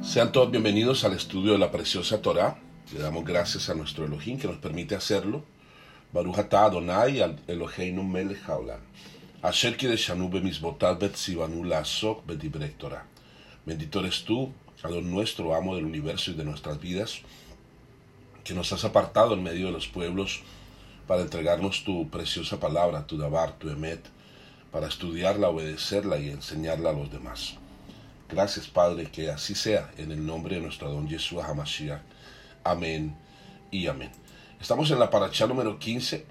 Sean todos bienvenidos al estudio de la preciosa Torá. Le damos gracias a nuestro Elohim que nos permite hacerlo. Baruch atah Adonai Eloheinu melech haolam. Asher kideshanu b'mizvotav v'tzivanu la'asok b'divrei Torah. Bendito eres tú, Adon nuestro amo del universo y de nuestras vidas, que nos has apartado en medio de los pueblos para entregarnos tu preciosa palabra, tu davar, tu emet, para estudiarla, obedecerla y enseñarla a los demás. Gracias, Padre, que así sea, en el nombre de nuestro Adón Yeshua HaMashiach. Amén y amén. Estamos en la parashá número 15,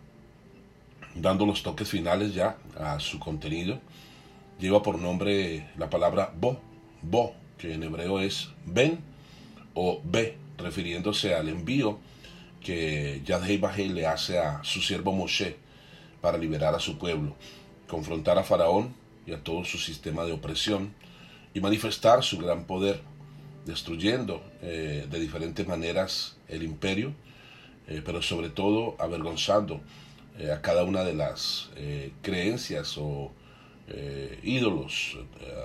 dando los toques finales ya a su contenido. Lleva por nombre la palabra bo, que en hebreo es ben o be, refiriéndose al envío que Yad-Heh Vah-Heh le hace a su siervo Moshe para liberar a su pueblo, confrontar a Faraón y a todo su sistema de opresión, y manifestar su gran poder, destruyendo de diferentes maneras el imperio, pero sobre todo avergonzando a cada una de las creencias o ídolos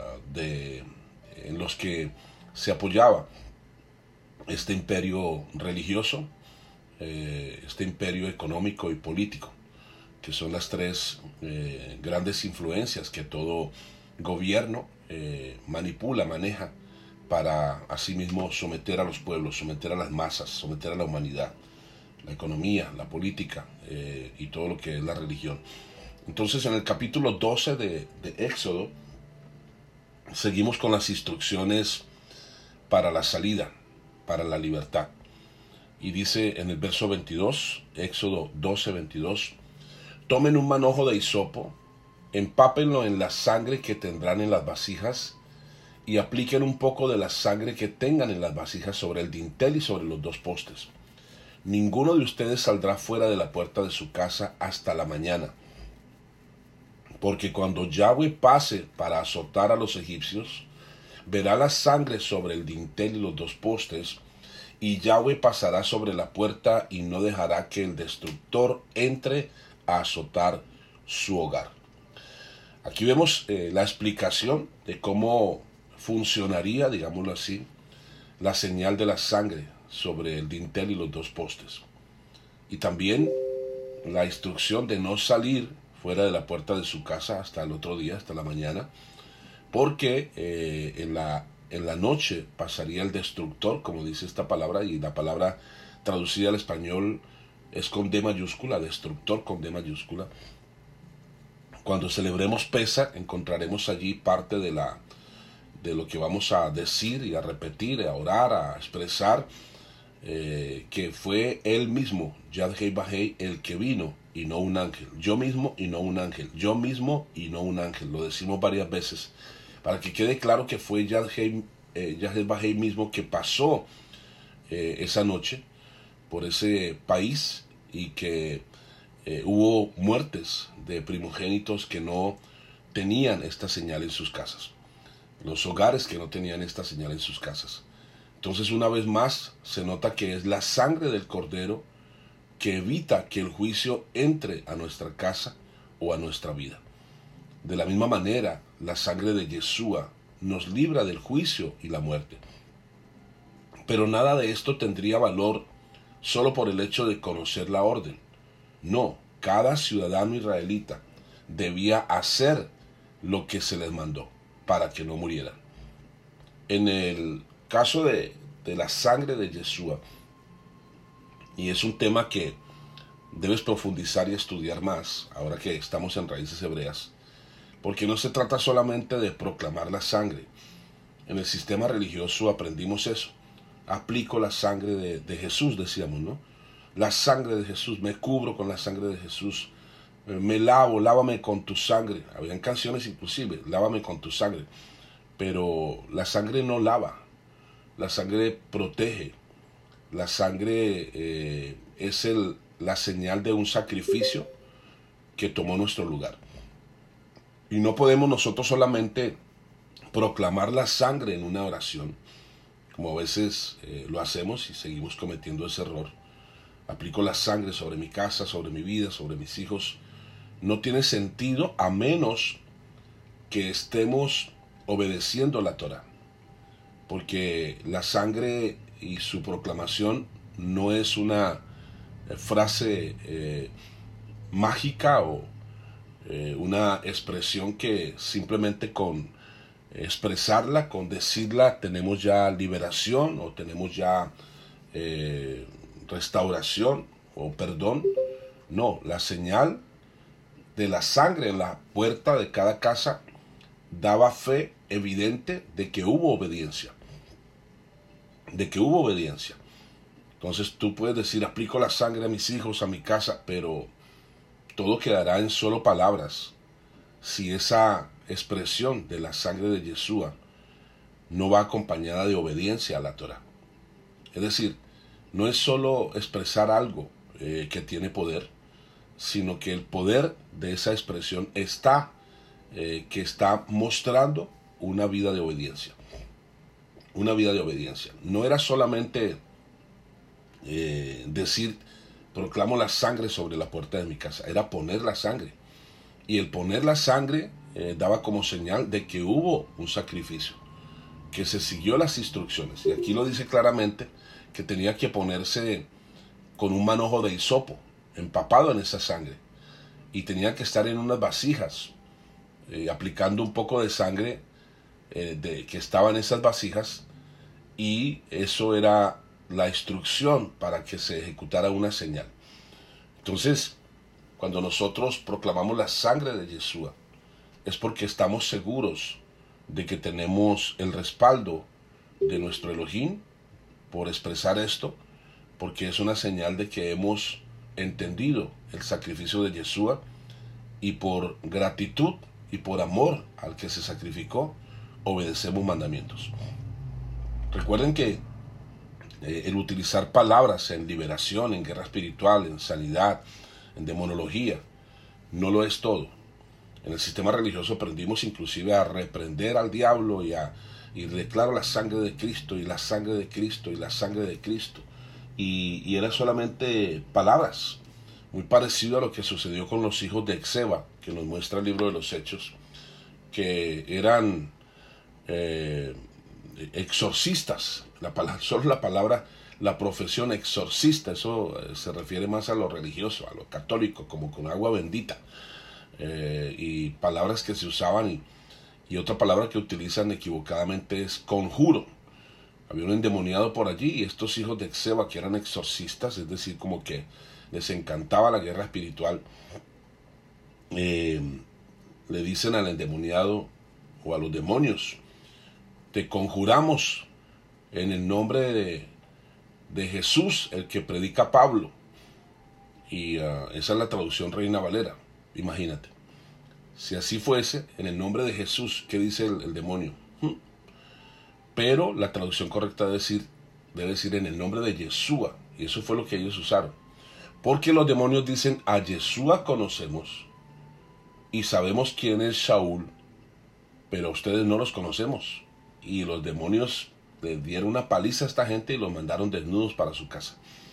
en los que se apoyaba este imperio religioso, este imperio económico y político, que son las tres grandes influencias que todo gobierno manipula, maneja para asimismo someter a los pueblos, someter a las masas, someter a la humanidad, la economía, la política y todo lo que es la religión. Entonces, en el capítulo 12 de Éxodo seguimos con las instrucciones para la salida, para la libertad. Y dice en el verso 22, Éxodo 12, 22, tomen un manojo de hisopo, empápenlo en la sangre que tendrán en las vasijas y apliquen un poco de la sangre que tengan en las vasijas sobre el dintel y sobre los dos postes. Ninguno de ustedes saldrá fuera de la puerta de su casa hasta la mañana, porque cuando Yahweh pase para azotar a los egipcios, verá la sangre sobre el dintel y los dos postes, y Yahweh pasará sobre la puerta y no dejará que el destructor entre a azotar su hogar. Aquí vemos la explicación de cómo funcionaría, digámoslo así, la señal de la sangre sobre el dintel y los dos postes. Y también la instrucción de no salir fuera de la puerta de su casa hasta el otro día, hasta la mañana, porque en la noche pasaría el destructor, como dice esta palabra, y la palabra traducida al español es con D mayúscula, destructor con D mayúscula. Cuando celebremos Pesaj encontraremos allí parte de lo que vamos a decir y a repetir, a orar, a expresar, que fue él mismo, Yad-Heh Vah-Heh, el que vino y no un ángel. Yo mismo y no un ángel. Yo mismo y no un ángel. Lo decimos varias veces para que quede claro que fue Yad-Heh Vah-Heh mismo que pasó esa noche por ese país y que hubo muertes de primogénitos que no tenían esta señal en sus casas, los hogares que no tenían esta señal en sus casas. Entonces, una vez más se nota que es la sangre del cordero que evita que el juicio entre a nuestra casa o a nuestra vida. De la misma manera, la sangre de Yeshua nos libra del juicio y la muerte. Pero nada de esto tendría valor solo por el hecho de conocer la orden. No, cada ciudadano israelita debía hacer lo que se les mandó para que no murieran. En el caso de la sangre de Yeshua, y es un tema que debes profundizar y estudiar más, ahora que estamos en Raíces Hebreas, porque no se trata solamente de proclamar la sangre. En el sistema religioso aprendimos eso. Aplico la sangre de Jesús, decíamos, ¿no? La sangre de Jesús, me cubro con la sangre de Jesús, me lavo, lávame con tu sangre. Habían canciones inclusive, lávame con tu sangre. Pero la sangre no lava, la sangre protege, la sangre es la señal de un sacrificio que tomó nuestro lugar. Y no podemos nosotros solamente proclamar la sangre en una oración, como a veces lo hacemos y seguimos cometiendo ese error. Aplico la sangre sobre mi casa, sobre mi vida, sobre mis hijos. No tiene sentido a menos que estemos obedeciendo la Torá. porque la sangre y su proclamación no es una frase mágica o una expresión que simplemente con expresarla, con decirla, tenemos ya liberación o tenemos ya restauración o perdón. No, la señal de la sangre en la puerta de cada casa daba fe evidente de que hubo obediencia. De que hubo obediencia. Entonces tú puedes decir, aplico la sangre a mis hijos, a mi casa, pero todo quedará en solo palabras si esa expresión de la sangre de Yeshua no va acompañada de obediencia a la Torah. Es decir, no es solo expresar algo que tiene poder, sino que el poder de esa expresión está que está mostrando una vida de obediencia. Una vida de obediencia. No era solamente decir, proclamo la sangre sobre la puerta de mi casa, era poner la sangre. Y el poner la sangre daba como señal de que hubo un sacrificio, que se siguió las instrucciones. Y aquí lo dice claramente que tenía que ponerse con un manojo de hisopo, empapado en esa sangre. Y tenía que estar en unas vasijas, aplicando un poco de sangre que estaba en esas vasijas. Y eso era la instrucción para que se ejecutara una señal. Entonces, cuando nosotros proclamamos la sangre de Yeshua, es porque estamos seguros de que tenemos el respaldo de nuestro Elohim por expresar esto, porque es una señal de que hemos entendido el sacrificio de Yeshua y por gratitud y por amor al que se sacrificó, obedecemos mandamientos. Recuerden que el utilizar palabras en liberación, en guerra espiritual, en sanidad, en demonología, no lo es todo. En el sistema religioso aprendimos inclusive a reprender al diablo y declaro la sangre de Cristo y la sangre de Cristo y la sangre de Cristo. Y eran solamente palabras, muy parecido a lo que sucedió con los hijos de Exeba, que nos muestra el libro de los Hechos, que eran exorcistas. Solo la palabra, la profesión exorcista, eso se refiere más a lo religioso, a lo católico, como con agua bendita. Y palabras que se usaban y otra palabra que utilizan equivocadamente es conjuro. Había un endemoniado por allí y estos hijos de Exeba, que eran exorcistas, es decir, como que les encantaba la guerra espiritual, le dicen al endemoniado o a los demonios: te conjuramos en el nombre de Jesús, el que predica Pablo. Y esa es la traducción Reina Valera. Imagínate, si así fuese, en el nombre de Jesús, ¿qué dice el demonio? Pero la traducción correcta debe decir en el nombre de Yeshua. Y eso fue lo que ellos usaron. Porque los demonios dicen, a Yeshua conocemos y sabemos quién es Shaul, pero a ustedes no los conocemos. Y los demonios le dieron una paliza a esta gente y los mandaron desnudos para su casa.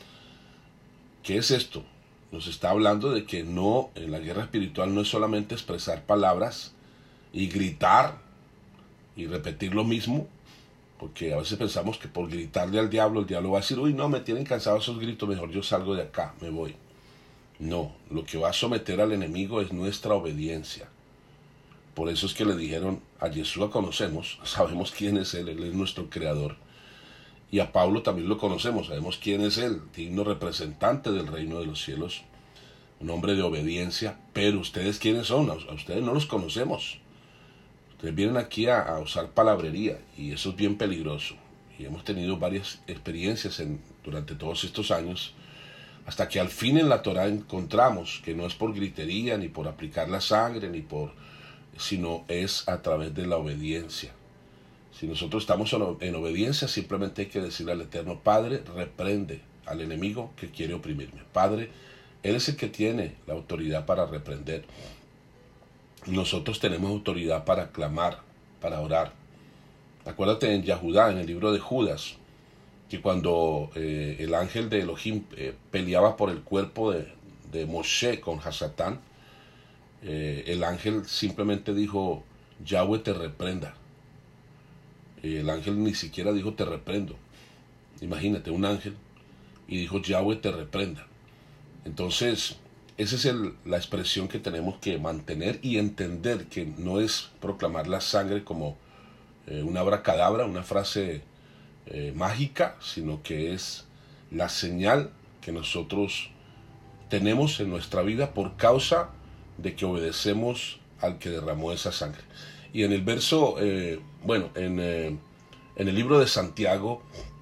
¿Qué es esto? Nos está hablando de que no, en la guerra espiritual no es solamente expresar palabras y gritar y repetir lo mismo, porque a veces pensamos que por gritarle al diablo, el diablo va a decir, uy, no, me tienen cansado esos gritos, mejor yo salgo de acá, me voy. No, lo que va a someter al enemigo es nuestra obediencia. Por eso es que le dijeron, a Yeshua conocemos, sabemos quién es él es nuestro creador. Y a Pablo también lo conocemos, sabemos quién es él, digno representante del reino de los cielos, un hombre de obediencia. Pero ustedes, ¿quiénes son? A ustedes no los conocemos. Ustedes vienen aquí a usar palabrería y eso es bien peligroso. Y hemos tenido varias experiencias durante todos estos años, hasta que al fin en la Torah encontramos que no es por gritería, ni por aplicar la sangre, sino es a través de la obediencia. Si nosotros estamos en obediencia, simplemente hay que decirle al Eterno: Padre, reprende al enemigo que quiere oprimirme. Padre, Él es el que tiene la autoridad para reprender. Nosotros tenemos autoridad para clamar, para orar. Acuérdate en Yahudá, en el libro de Judas, que cuando el ángel de Elohim peleaba por el cuerpo de Moshe con Hasatán, el ángel simplemente dijo: Yahweh te reprenda. El ángel ni siquiera dijo te reprendo. Imagínate, un ángel, y dijo Yahweh te reprenda. Entonces, esa es la expresión que tenemos que mantener y entender que no es proclamar la sangre como una abracadabra, una frase mágica, sino que es la señal que nosotros tenemos en nuestra vida por causa de que obedecemos al que derramó esa sangre. Y en el verso, en el libro de Santiago,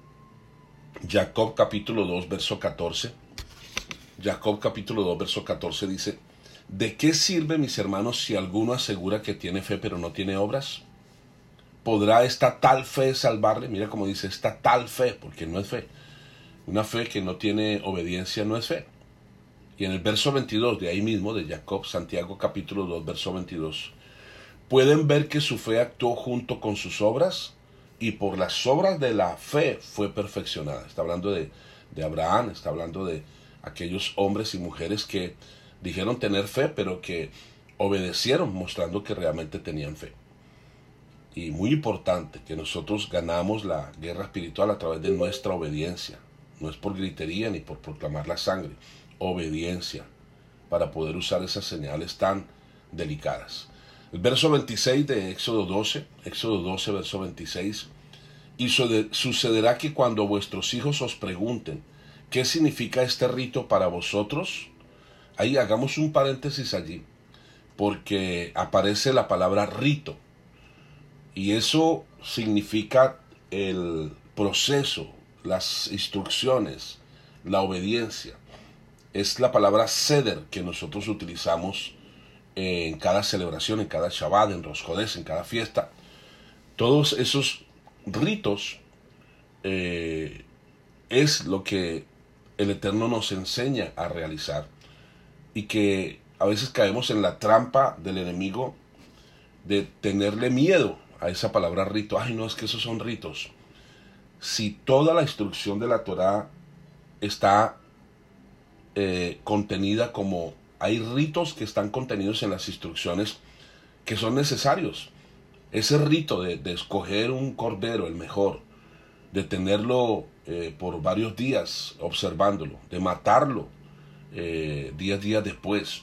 Jacob capítulo 2, verso 14, Jacob capítulo 2, verso 14 dice, ¿de qué sirve, mis hermanos, si alguno asegura que tiene fe pero no tiene obras? ¿Podrá esta tal fe salvarle? Mira cómo dice, esta tal fe, porque no es fe. Una fe que no tiene obediencia no es fe. Y en el verso 22, de ahí mismo, de Jacob, Santiago capítulo 2, verso 22, pueden ver que su fe actuó junto con sus obras, y por las obras de la fe fue perfeccionada. Está hablando de Abraham, está hablando de aquellos hombres y mujeres que dijeron tener fe, pero que obedecieron, mostrando que realmente tenían fe. Y muy importante, que nosotros ganamos la guerra espiritual a través de nuestra obediencia. No es por gritería ni por proclamar la sangre. Obediencia, para poder usar esas señales tan delicadas. El verso 26 de Éxodo 12, verso 26, y sucederá que cuando vuestros hijos os pregunten, ¿qué significa este rito para vosotros? Ahí hagamos un paréntesis allí, porque aparece la palabra rito, y eso significa el proceso, las instrucciones, la obediencia. Es la palabra seder que nosotros utilizamos en cada celebración, en cada Shabbat, en Rosh Chodesh, en cada fiesta. Todos esos ritos es lo que el Eterno nos enseña a realizar, y que a veces caemos en la trampa del enemigo de tenerle miedo a esa palabra rito. Ay, no, es que esos son ritos. Si toda la instrucción de la Torá está contenida, como hay ritos que están contenidos en las instrucciones que son necesarios. Ese rito de escoger un cordero, el mejor, de tenerlo por varios días observándolo, de matarlo 10 días después,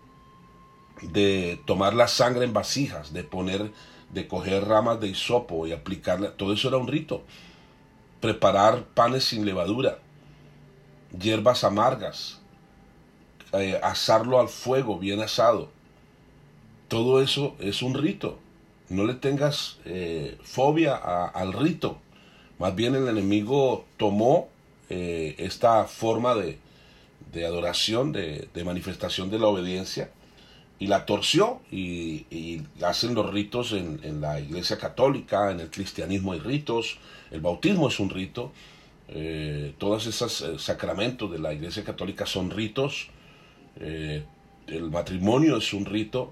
de tomar la sangre en vasijas, de coger ramas de hisopo y aplicarla, todo eso era un rito. Preparar panes sin levadura, hierbas amargas, asarlo al fuego bien asado, todo eso es un rito. No le tengas fobia al rito. Más bien el enemigo tomó esta forma de adoración, de manifestación de la obediencia, y la torció, y hacen los ritos en la iglesia católica. En el cristianismo hay ritos, el bautismo es un rito, todos esos sacramentos de la iglesia católica son ritos, el matrimonio es un rito,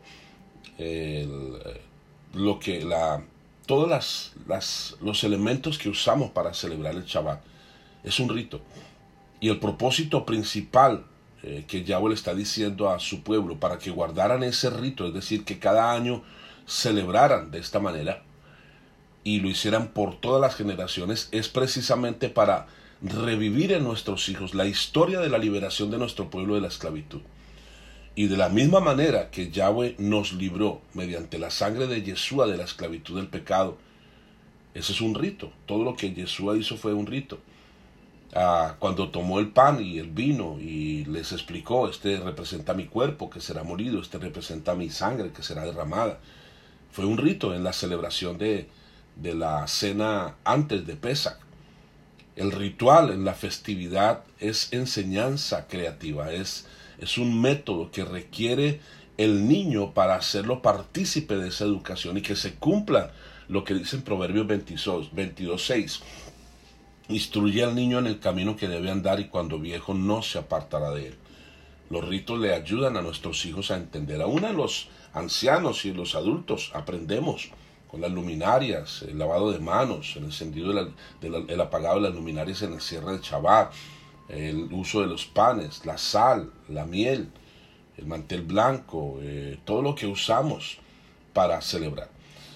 todos los elementos que usamos para celebrar el Shabbat es un rito. Y el propósito principal que Yahweh le está diciendo a su pueblo para que guardaran ese rito, es decir, que cada año celebraran de esta manera y lo hicieran por todas las generaciones, es precisamente para revivir en nuestros hijos la historia de la liberación de nuestro pueblo de la esclavitud. Y de la misma manera que Yahweh nos libró mediante la sangre de Yeshua de la esclavitud del pecado, ese es un rito. Todo lo que Yeshua hizo fue un rito. Cuando tomó el pan y el vino y les explicó, este representa mi cuerpo que será molido, este representa mi sangre que será derramada, fue un rito en la celebración de la cena antes de Pesach. El ritual en la festividad es enseñanza creativa, es un método que requiere el niño para hacerlo partícipe de esa educación y que se cumpla lo que dice en Proverbios 22:6. Instruye al niño en el camino que debe andar, y cuando viejo no se apartará de él. Los ritos le ayudan a nuestros hijos a entender. Aún a los ancianos y los adultos aprendemos con las luminarias, el lavado de manos, el encendido el apagado de las luminarias en el cierre del Shabbat, el uso de los panes, la sal, la miel, el mantel blanco, todo lo que usamos para celebrar.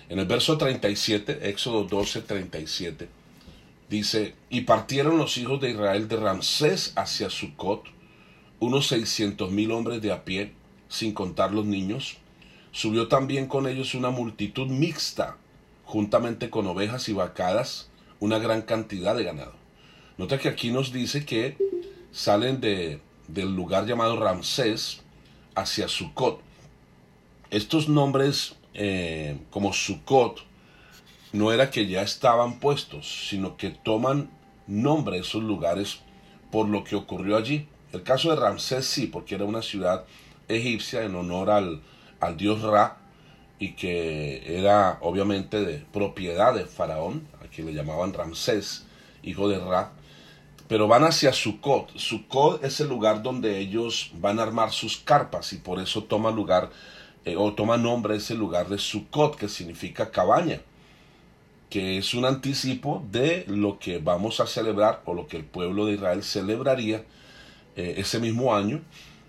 En el verso 37, Éxodo 12, 37, dice: y partieron los hijos de Israel de Ramsés hacia Sucot, unos 600,000 hombres de a pie, sin contar los niños. Subió también con ellos una multitud mixta, juntamente con ovejas y vacadas, una gran cantidad de ganado. Nota que aquí nos dice que salen del lugar llamado Ramsés hacia Sucot. Estos nombres como Sucot no era que ya estaban puestos, sino que toman nombre esos lugares por lo que ocurrió allí. El caso de Ramsés sí, porque era una ciudad egipcia en honor al dios Ra, y que era obviamente de propiedad de Faraón, a quien le llamaban Ramsés, hijo de Ra. Pero van hacia Sucot. Sucot es el lugar donde ellos van a armar sus carpas, y por eso toma lugar o toma nombre ese lugar de Sucot, que significa cabaña, que es un anticipo de lo que vamos a celebrar, o lo que el pueblo de Israel celebraría ese mismo año,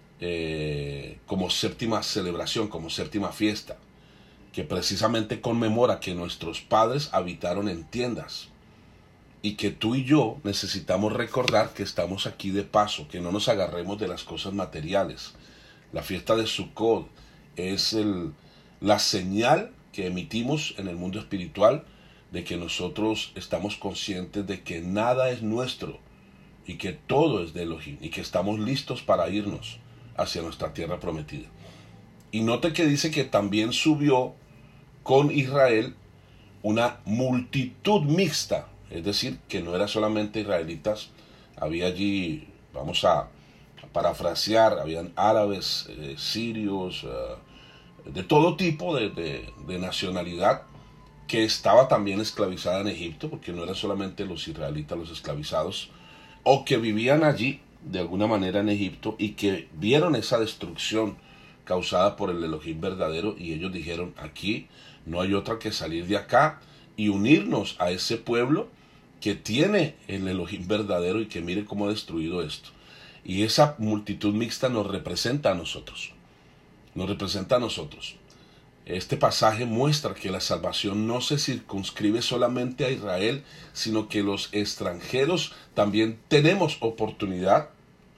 como séptima celebración, como séptima fiesta, que precisamente conmemora que nuestros padres habitaron en tiendas, y que tú y yo necesitamos recordar que estamos aquí de paso, que no nos agarremos de las cosas materiales. La fiesta de Sukkot es la señal que emitimos en el mundo espiritual de que nosotros estamos conscientes de que nada es nuestro, y que todo es de Elohim, y que estamos listos para irnos hacia nuestra tierra prometida. Y note que dice que también subió con Israel una multitud mixta, es decir, que no era solamente israelitas, había allí, vamos a parafrasear, habían árabes, sirios, de todo tipo de nacionalidad, que estaba también esclavizada en Egipto, porque no eran solamente los israelitas los esclavizados, o que vivían allí de alguna manera en Egipto, y que vieron esa destrucción causada por el Elohim verdadero, y ellos dijeron: aquí no hay otra que salir de acá y unirnos a ese pueblo que tiene el Elohim verdadero, y que mire cómo ha destruido esto. Y esa multitud mixta nos representa a nosotros. Nos representa a nosotros. Este pasaje muestra que la salvación no se circunscribe solamente a Israel, sino que los extranjeros también tenemos oportunidad,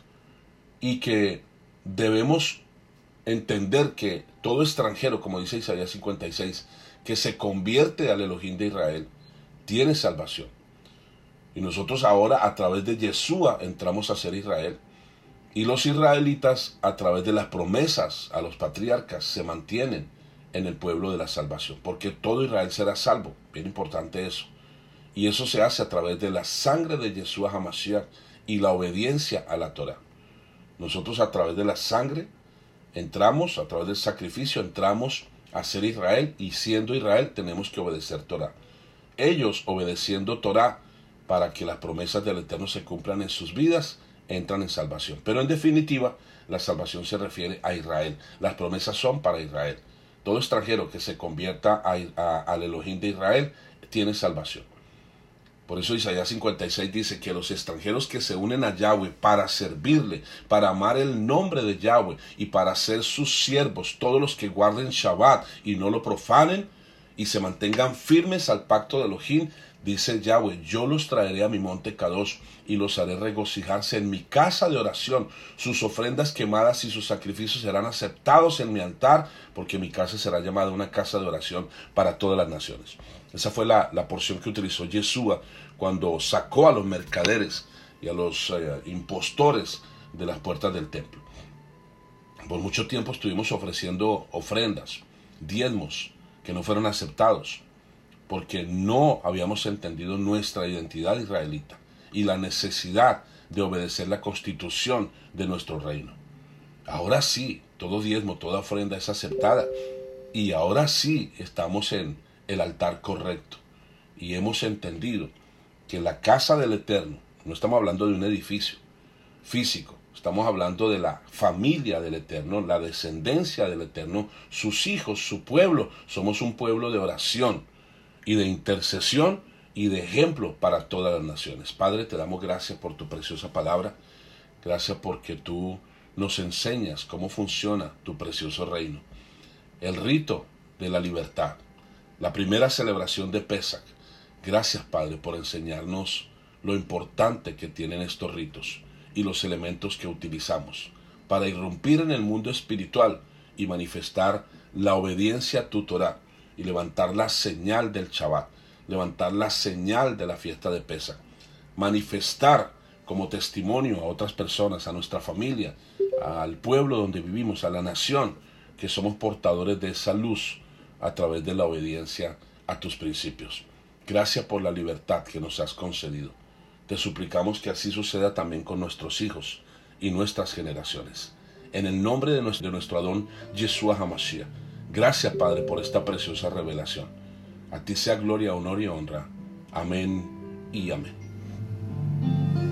y que debemos entender que todo extranjero, como dice Isaías 56, que se convierte al Elohim de Israel, tiene salvación. Y nosotros ahora, a través de Yeshua, entramos a ser Israel. Y los israelitas, a través de las promesas a los patriarcas, se mantienen en el pueblo de la salvación, porque todo Israel será salvo. Bien importante eso. Y eso se hace a través de la sangre de Yeshua HaMashiach y la obediencia a la Torah. Nosotros, a través de la sangre, entramos, a través del sacrificio, entramos a ser Israel, y siendo Israel tenemos que obedecer Torah. Ellos, obedeciendo Torah para que las promesas del Eterno se cumplan en sus vidas, entran en salvación. Pero en definitiva, la salvación se refiere a Israel. Las promesas son para Israel. Todo extranjero que se convierta al Elohim de Israel tiene salvación. Por eso Isaías 56 dice que los extranjeros que se unen a Yahweh para servirle, para amar el nombre de Yahweh y para ser sus siervos, todos los que guarden Shabbat y no lo profanen y se mantengan firmes al pacto de Elohim, dice Yahweh: yo los traeré a mi monte Kadosh y los haré regocijarse en mi casa de oración. Sus ofrendas quemadas y sus sacrificios serán aceptados en mi altar, porque mi casa será llamada una casa de oración para todas las naciones. Esa fue la porción que utilizó Yeshua cuando sacó a los mercaderes y a los impostores de las puertas del templo. Por mucho tiempo estuvimos ofreciendo ofrendas, diezmos, que no fueron aceptados, porque no habíamos entendido nuestra identidad israelita y la necesidad de obedecer la constitución de nuestro reino. Ahora sí, todo diezmo, toda ofrenda es aceptada, y ahora sí estamos en el altar correcto, y hemos entendido que la casa del Eterno, no estamos hablando de un edificio físico, estamos hablando de la familia del Eterno, la descendencia del Eterno, sus hijos, su pueblo. Somos un pueblo de oración y de intercesión y de ejemplo para todas las naciones. Padre, te damos gracias por tu preciosa palabra. Gracias porque tú nos enseñas cómo funciona tu precioso reino. El rito de la libertad, la primera celebración de Pesach. Gracias, Padre, por enseñarnos lo importante que tienen estos ritos y los elementos que utilizamos para irrumpir en el mundo espiritual y manifestar la obediencia a tu Torah y levantar la señal del Shabbat, levantar la señal de la fiesta de Pesach, manifestar como testimonio a otras personas, a nuestra familia, al pueblo donde vivimos, a la nación, que somos portadores de esa luz a través de la obediencia a tus principios. Gracias por la libertad que nos has concedido. Te suplicamos que así suceda también con nuestros hijos y nuestras generaciones. En el nombre de nuestro Adón Yeshua HaMashiach. Gracias, Padre, por esta preciosa revelación. A ti sea gloria, honor y honra. Amén y amén.